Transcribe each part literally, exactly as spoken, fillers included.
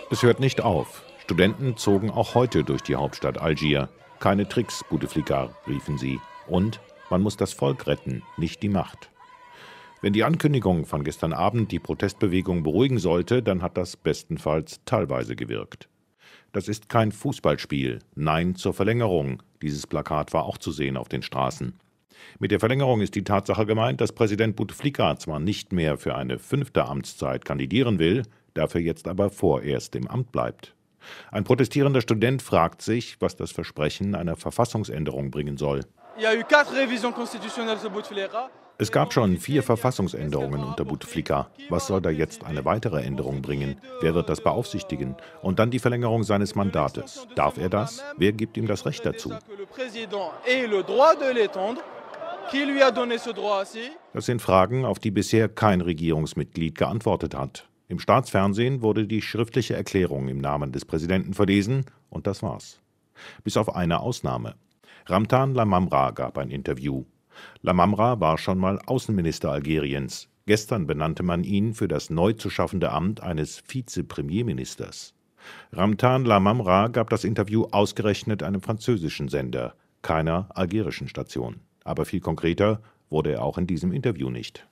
Es hört nicht auf. Studenten zogen auch heute durch die Hauptstadt Algier. Keine Tricks, Bouteflika, riefen sie. Und man muss das Volk retten, nicht die Macht. Wenn die Ankündigung von gestern Abend die Protestbewegung beruhigen sollte, dann hat das bestenfalls teilweise gewirkt. Das ist kein Fußballspiel. Nein zur Verlängerung. Dieses Plakat war auch zu sehen auf den Straßen. Mit der Verlängerung ist die Tatsache gemeint, dass Präsident Bouteflika zwar nicht mehr für eine fünfte Amtszeit kandidieren will, dafür jetzt aber vorerst im Amt bleibt. Ein protestierender Student fragt sich, was das Versprechen einer Verfassungsänderung bringen soll. Es gab schon vier Verfassungsänderungen unter Bouteflika. Was soll da jetzt eine weitere Änderung bringen? Wer wird das beaufsichtigen? Und dann die Verlängerung seines Mandates. Darf er das? Wer gibt ihm das Recht dazu? Das sind Fragen, auf die bisher kein Regierungsmitglied geantwortet hat. Im Staatsfernsehen wurde die schriftliche Erklärung im Namen des Präsidenten verlesen, und das war's. Bis auf eine Ausnahme. Ramtan Lamamra gab ein Interview. Lamamra war schon mal Außenminister Algeriens. Gestern benannte man ihn für das neu zu schaffende Amt eines Vize-Premierministers. Ramtan Lamamra gab das Interview ausgerechnet einem französischen Sender, keiner algerischen Station. Aber viel konkreter wurde er auch in diesem Interview nicht.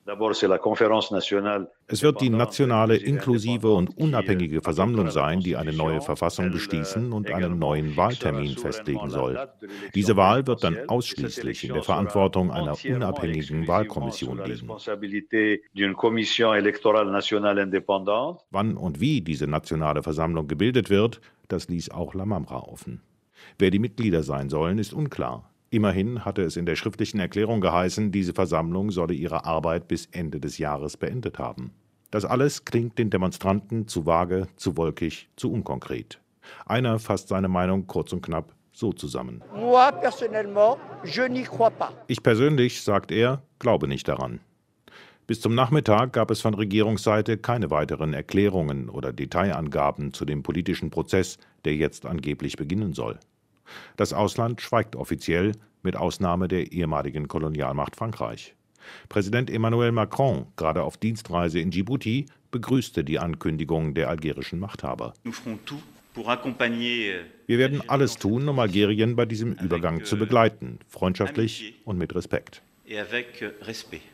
Es wird die nationale, inklusive und unabhängige Versammlung sein, die eine neue Verfassung beschließen und einen neuen Wahltermin festlegen soll. Diese Wahl wird dann ausschließlich in der Verantwortung einer unabhängigen Wahlkommission liegen. Wann und wie diese nationale Versammlung gebildet wird, das ließ auch Lamamra offen. Wer die Mitglieder sein sollen, ist unklar. Immerhin hatte es in der schriftlichen Erklärung geheißen, diese Versammlung solle ihre Arbeit bis Ende des Jahres beendet haben. Das alles klingt den Demonstranten zu vage, zu wolkig, zu unkonkret. Einer fasst seine Meinung kurz und knapp so zusammen. Ich persönlich, sagt er, glaube nicht daran. Bis zum Nachmittag gab es von Regierungsseite keine weiteren Erklärungen oder Detailangaben zu dem politischen Prozess, der jetzt angeblich beginnen soll. Das Ausland schweigt offiziell, mit Ausnahme der ehemaligen Kolonialmacht Frankreich. Präsident Emmanuel Macron, gerade auf Dienstreise in Dschibuti, begrüßte die Ankündigung der algerischen Machthaber. Wir werden alles tun, um Algerien bei diesem Übergang zu begleiten, freundschaftlich und mit Respekt.